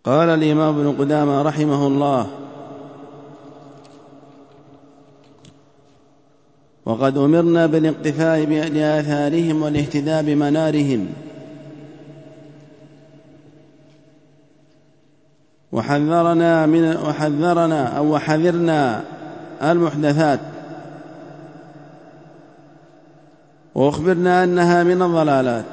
قال الإمام ابن قدامة رحمه الله: وقد أمرنا بالاقتفاء بآثارهم والاهتداء بمنارهم، وحذرنا المحدثات، وأخبرنا أنها من الضلالات.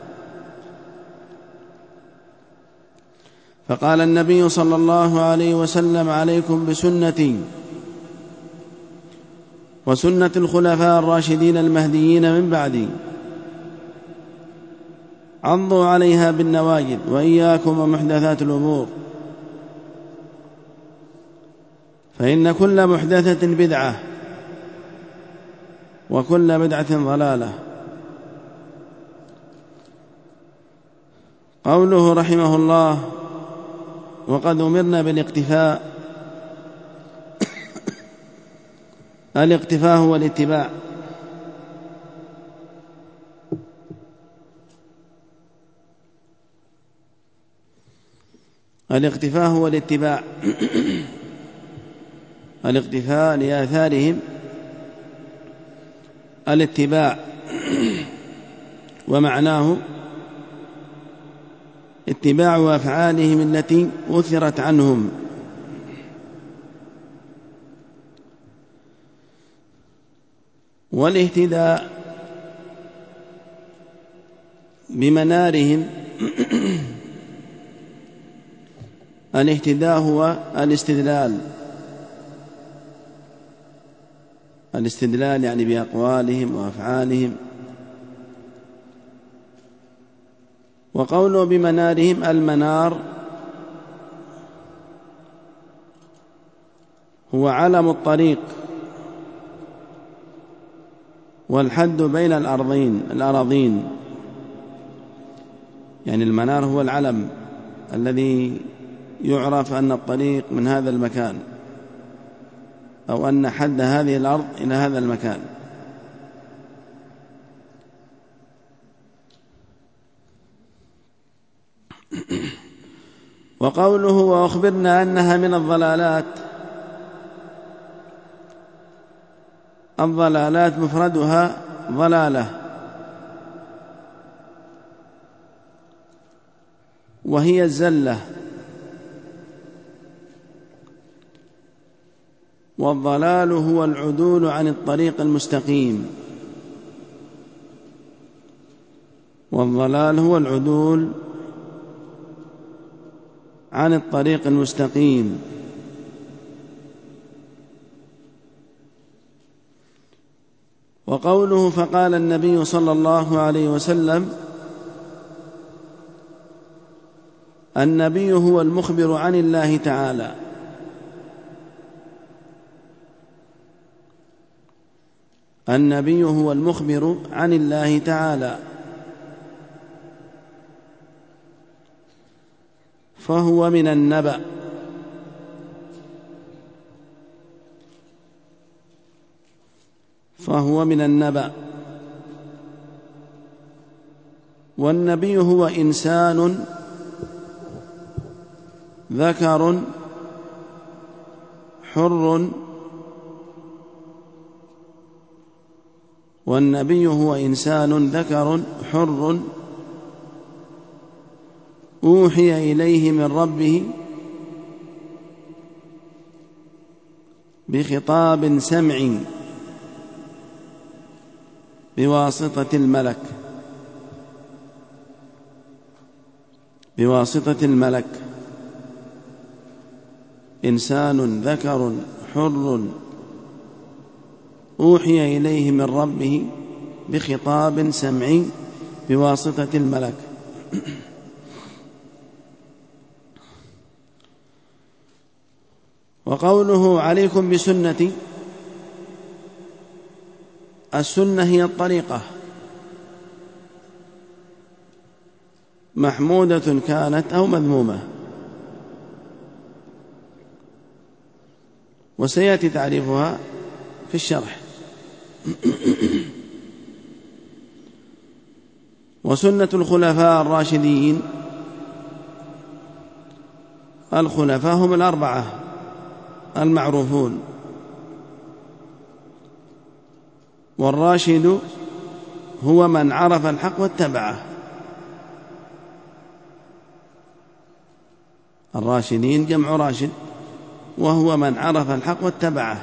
فقال النبي صلى الله عليه وسلم: عليكم بسنتي وسنة الخلفاء الراشدين المهديين من بعدي، عضوا عليها بالنواجذ، وإياكم ومحدثات الأمور، فإن كل محدثة بدعة، وكل بدعة ضلالة. قوله رحمه الله: وقد أمرنا بالاقتفاء، الاقتفاء هو الاتباع، الاقتفاء هو الاتباع الاقتفاء لآثارهم، الاتباع ومعناه اتباع أفعالهم التي أثرت عنهم، والاهتداء بمنارهم الاهتداء هو الاستدلال يعني بأقوالهم وأفعالهم. وقوله بمنارهم، المنار هو علم الطريق والحد بين الأراضين، يعني المنار هو العلم الذي يعرف أن الطريق من هذا المكان، أو أن حد هذه الأرض إلى هذا المكان. وقوله وأخبرنا أنها من الضلالات، الضلالات مفردها ضلالة، وهي الزلة، والضلال هو العدول عن الطريق المستقيم، والضلال هو العدول عن الطريق المستقيم. وقوله فقال النبي صلى الله عليه وسلم، النبي هو المخبر عن الله تعالى، النبي هو المخبر عن الله تعالى، فهو من النبأ، والنبي هو إنسان ذكر حر، والنبي هو إنسان ذكر حر أوحي إليه من ربه بخطاب سمعي بواسطة الملك، إنسان ذكر حر أوحي إليه من ربه بخطاب سمعي بواسطة الملك. وقوله عليكم بسنتي، السنة هي الطريقة، محمودة كانت أو مذمومة، وسيأتي تعريفها في الشرح. وسنة الخلفاء الراشدين الخلفاء هم الأربعة المعروفون، والراشد هو من عرف الحق واتبعه. الراشدين جمع راشد، وهو من عرف الحق واتبعه.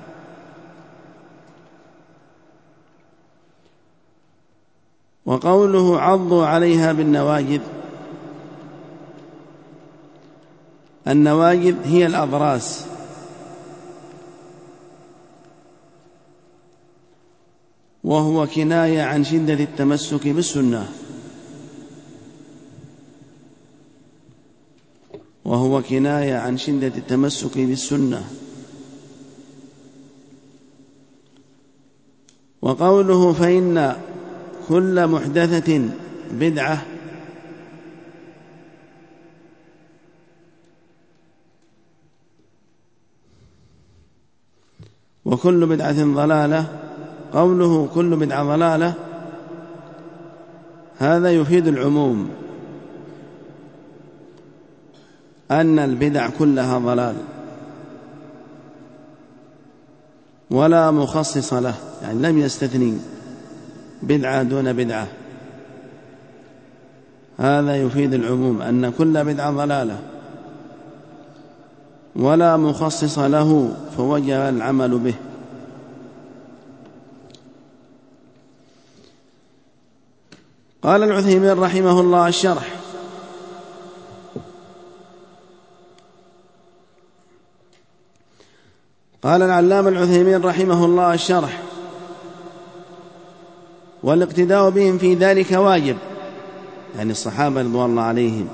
وقوله عضوا عليها بالنواجذ، النواجذ هي الأضراس، وهو كناية عن شدة التمسك بالسنة، وهو كناية عن شدة التمسك بالسنة. وقوله فإن كل محدثة بدعة، وكل بدعة ضلالة، قوله كل بدعة ضلالة هذا يفيد العموم، أن البدع كلها ضلال ولا مخصص له، يعني لم يستثني بدعة دون بدعة. هذا يفيد العموم أن كل بدعة ضلالة ولا مخصص له، فوجب العمل به. قال العثيمين رحمه الله الشرح: قال العلامة العثيمين رحمه الله الشرح: والاقتداء بهم في ذلك واجب، يعني الصحابة رضوان الله عليهم،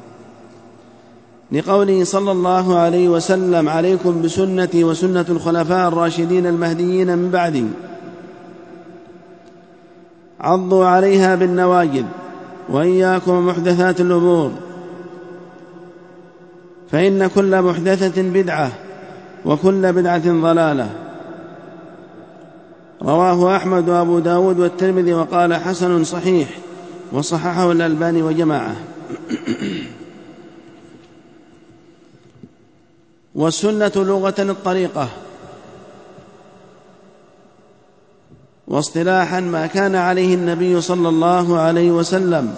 لقوله صلى الله عليه وسلم: عليكم بسنتي وسنة الخلفاء الراشدين المهديين من بعدي، عضوا عليها بالنواجذ، وإياكم محدثات الأمور، فإن كل محدثة بدعة وكل بدعة ضلالة. رواه أحمد وأبو داود والترمذي وقال حسن صحيح، وصححه الألباني وجماعة. والسنة لغة الطريقة، واصطلاحا ما كان عليه النبي صلى الله عليه وسلم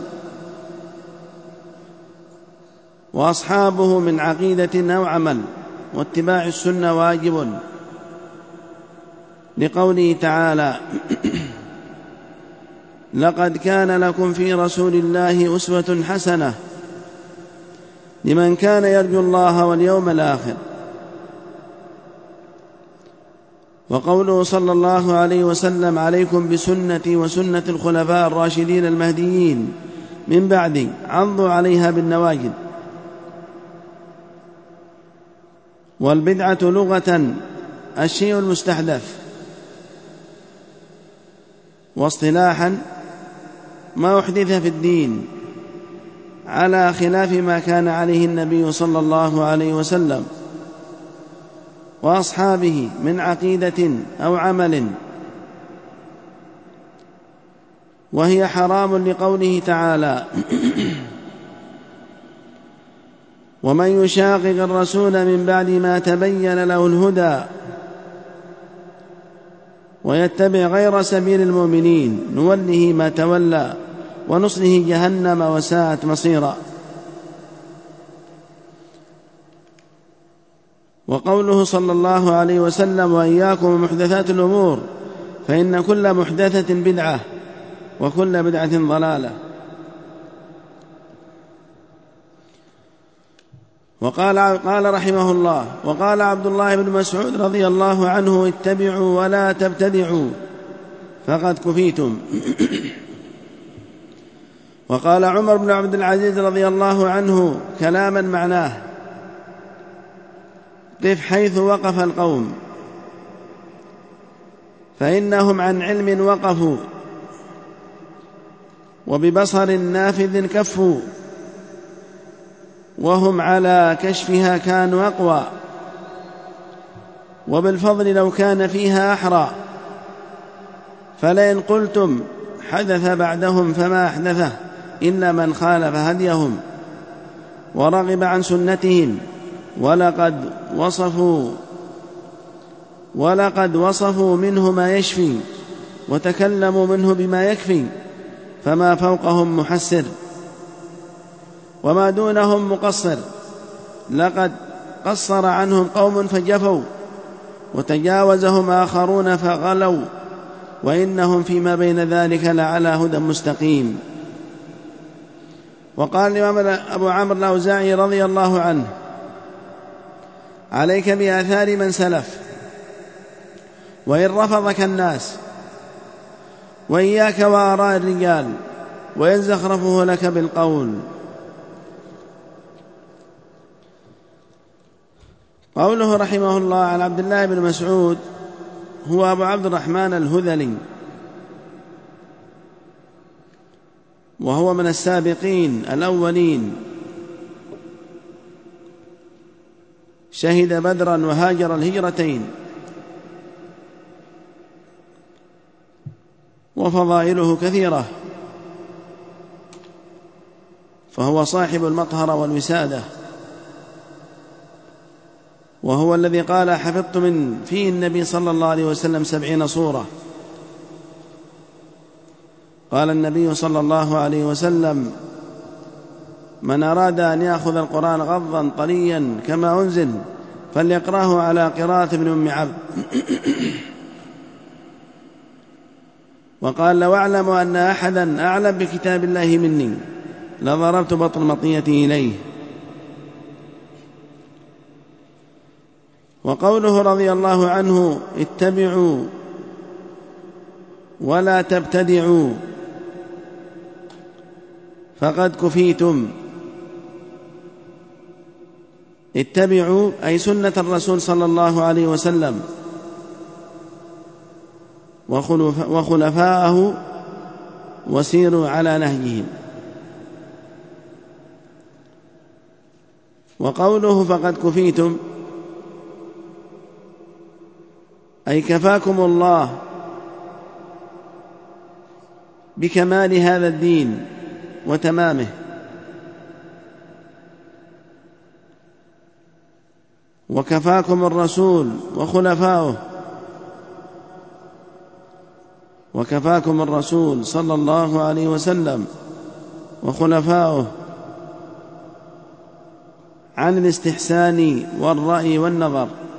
وأصحابه من عقيدة أو عمل، واتباع السنة واجب، لقوله تعالى: لقد كان لكم في رسول الله أسوة حسنة لمن كان يرجو الله واليوم الآخر. وقوله صلى الله عليه وسلم: عليكم بسنتي وسنة الخلفاء الراشدين المهديين من بعدي، عضوا عليها بالنواجذ. والبدعة لغة الشيء المستحدث، واصطلاحا ما أحدث في الدين على خلاف ما كان عليه النبي صلى الله عليه وسلم وأصحابه من عقيدة أو عمل، وهي حرام لقوله تعالى: ومن يشاقق الرسول من بعد ما تبين له الهدى ويتبع غير سبيل المؤمنين نوله ما تولى ونصله جهنم وساءت مصيرا. وقوله صلى الله عليه وسلم: وإياكم محدثات الأمور، فإن كل محدثة بدعة وكل بدعة ضلالة. قال رحمه الله: وقال عبد الله بن مسعود رضي الله عنه: اتبعوا ولا تبتدعوا فقد كفيتم. وقال عمر بن عبد العزيز رضي الله عنه كلاما معناه: قف حيث وقف القوم، فإنهم عن علم وقفوا وببصر نافذ كفوا، وهم على كشفها كانوا أقوى، وبالفضل لو كان فيها أحرى، فلئن قلتم حدث بعدهم فما أحدثه إلا من خالف هديهم، ورغب عن سنتهم، ولقد وصفوا منه ما يشفي، وتكلموا منه بما يكفي، فما فوقهم محسر وما دونهم مقصر. لقد قصر عنهم قوم فجفوا، وتجاوزهم آخرون فغلوا، وإنهم فيما بين ذلك لعلى هدى مستقيم. وقال الإمام أبو عمرو الأوزاعي رضي الله عنه: عليك بآثار من سلف، وإن رفضك الناس، وإياك وآراء الرجال، وإن زخرفه لك بالقول. قوله رحمه الله عن عبد الله بن مسعود، هو أبو عبد الرحمن الهذلي، وهو من السابقين الأولين، شهد بدرا وهاجر الهجرتين، وفضائله كثيرة، فهو صاحب المطهرة والوسادة، وهو الذي قال: حفظت من فيه النبي صلى الله عليه وسلم 70 صورة. قال النبي صلى الله عليه وسلم: من أراد أن يأخذ القرآن غضا طريا كما أنزل فليقرأه على قراءة ابن أم عبد. وقال: لو أعلم أن أحدا أعلم بكتاب الله مني لضربت بطن مطيتي إليه. وقوله رضي الله عنه: اتبعوا ولا تبتدعوا فقد كفيتم. اتبعوا أي سنة الرسول صلى الله عليه وسلم وخلفاءه، وسيروا على نهجهم. وقوله فقد كفيتم أي كفاكم الله بكمال هذا الدين وتمامه، وكفاكم الرسول وخلفاؤه، وكفاكم الرسول صلى الله عليه وسلم وخلفاؤه عن الاستحسان والرأي والنظر.